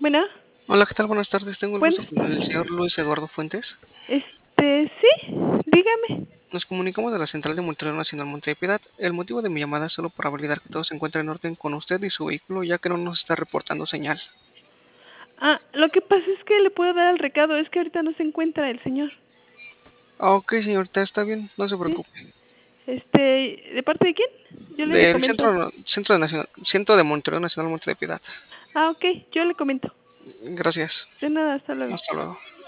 Bueno, Hola, ¿qué tal? Buenas tardes. Tengo el gusto buenas con el tardes. señor Luis Eduardo Fuentes. Sí, dígame. Nos comunicamos de la Central de Monitoreo Nacional Monte de Piedad. El motivo de mi llamada es solo para validar que todo se encuentra en orden con usted y su vehículo, ya que no nos está reportando señal. Lo que pasa es que le puedo dar el recado, es que ahorita no se encuentra el señor. Ok, señorita, está bien, no se Sí. preocupe. ¿De parte de quién? Yo le Del comento. Centro de Monitoreo Nacional Monte de Piedad. Ok, yo le comento. Gracias. De nada, hasta luego. Hasta luego.